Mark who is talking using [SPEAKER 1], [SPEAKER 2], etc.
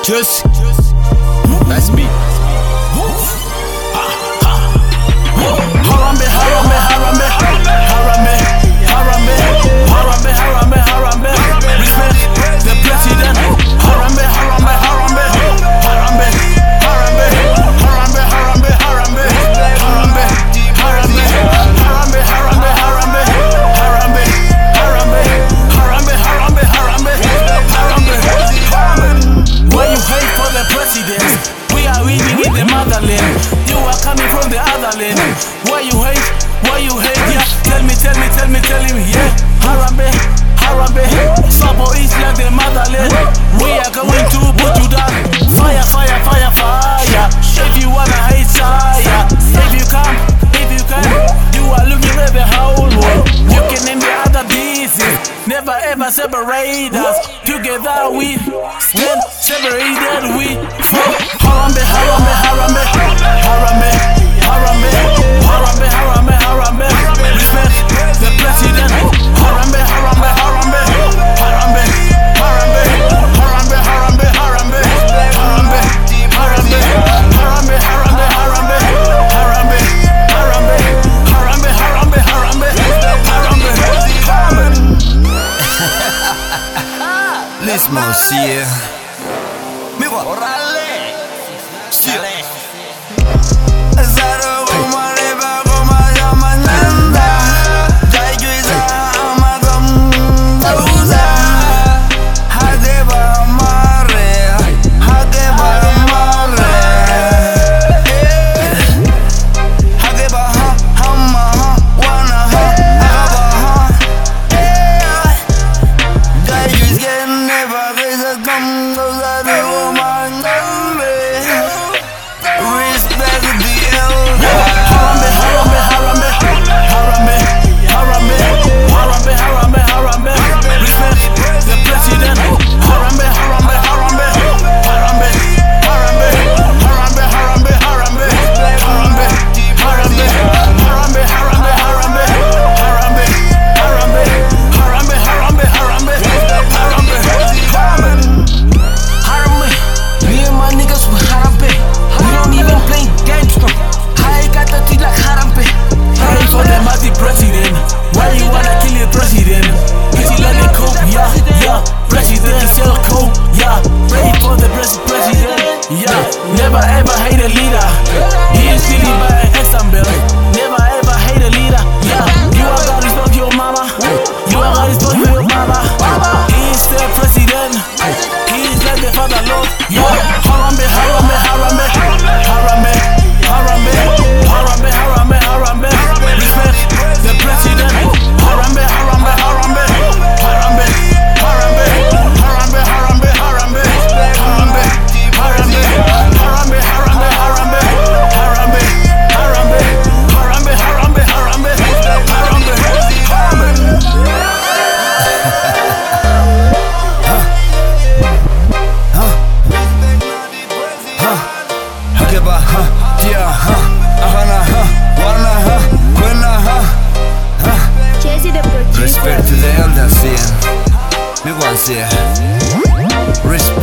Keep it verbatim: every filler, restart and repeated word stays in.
[SPEAKER 1] Just that's me. Harambe, Harambe, Harambe, Harambe, Harambe, Harambe, Harambe, Harambe. Respect the president. Harambe, Harambe, Harambe, Harambe, Harambe, Harambe, Harambe, Harambe, Harambe, Harambe, Harambe, Harambe, Harambe, Harambe, Harambe, Harambe, Harambe, Harambe, Harambe. Why you hate for the president? We are living in the motherland. You are coming from the other land. Why you hate? Why you hate? Yeah, tell me, tell me, tell me, tell him. Yeah, Harambe, Harambe. Sabo is like the motherland. We are going to put you down. Fire, fire, fire, fire. If you wanna hate, fire. If you come, if you can, you are looking at the whole world. You can name the other pieces. Never ever separate us. Together we stand. Separated we fall. Harambe, Harambe, Harambe, Harambe, Harambe, Harambe, Harambe, Harambe. Respect the president. Harambe, Harambe, Harambe, Harambe, Harambe, Harambe, Harambe, Harambe, Harambe, Harambe, Harambe, Harambe, Harambe, Harambe, Harambe, Harambe, Harambe, Harambe, Harambe.
[SPEAKER 2] Laisse-moi aussi. Mais quoi? Shit.
[SPEAKER 1] Never ever hate a leader. He is leading by an example. Never ever hate a leader. Yeah, you are gonna respect your mama. You are gonna respect your mama. He is the president. He is like the father Lord. Yeah, Harambe, Harambe, Harambe, Harambe, Harambe, Harambe, Harambe, Harambe. Respect the president. Harambe, Harambe, Harambe, Harambe, Harambe, Harambe, Harambe, Harambe, Harambe, Harambe. Harambe, Harambe, Harambe, Harambe, Harambe, Harambe, Harambe, Harambe, Harambe, Harambe.
[SPEAKER 2] Hakeba, ha, dia, ha, ahana, ha, wana, ha, kwena, ha, ha. Respect to the elders, yeah. Me want to say, respect.